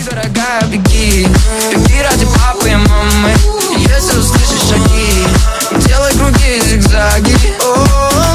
дорогая, беги. Беги ради папы и мамы. Если услышишь шаги, делай круги и зигзаги.